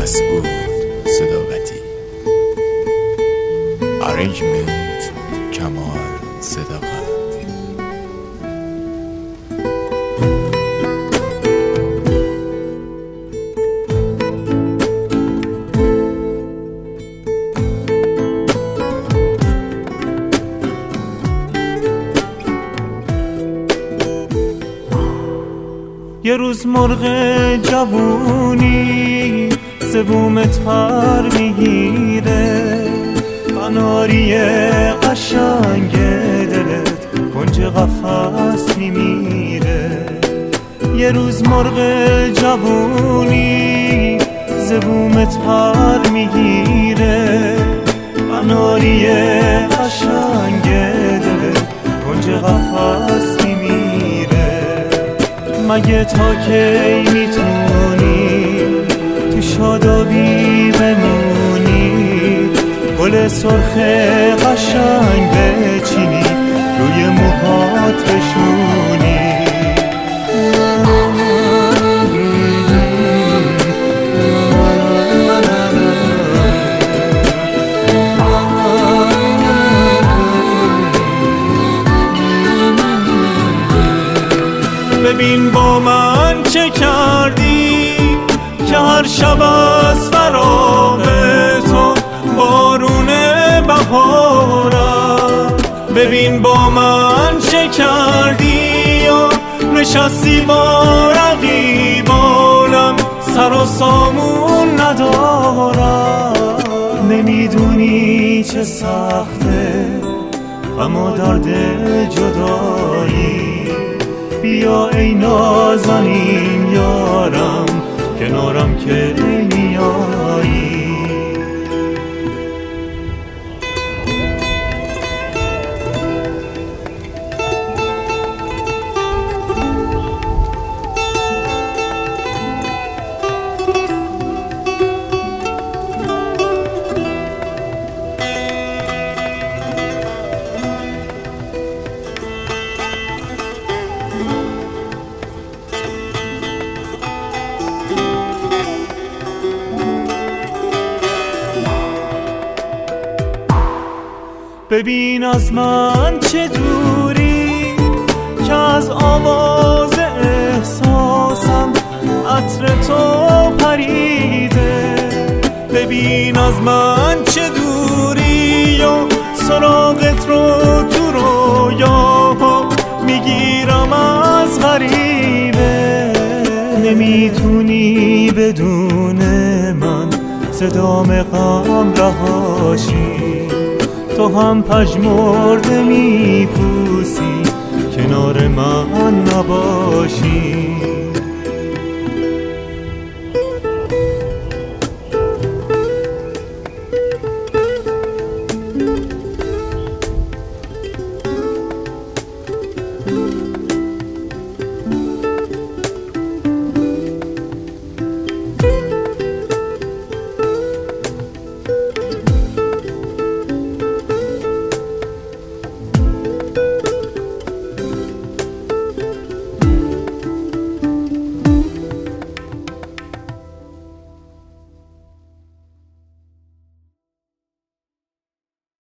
مسعود صداقتی. Arrangement کمال صداقت. یه روز مرغ جوونی زبومت پر میگیره، قناری قشنگ دلت کنج قفس میمیره. یه روز مرغ جوونی زبومت پر میگیره، قناری قشنگ دلت کنج قفس مگه تا کی میتونی تو شادابی بمونی، گل سرخ قشنگ بچینی روی موهات بشونی. ببین با من چه کردی که هر شب از فراق تو بارون بهارم. ببین با من چه کردی و نشستی با رقیبانم، سر و سامون ندارم. نمیدونی چه سخته غم و درد جدایی، بیا ای نازنین یارم کنارم که میایی. ببین از من چه دوری که از آواز احساسم عطر تو پریده. ببین از من چه دوری و سراغت رو تو رویا میگیرم از غریبه. نمیتونی بدون من صدام غم رهاشی، تو هم پژمرده میپوسی کنار من نباشی.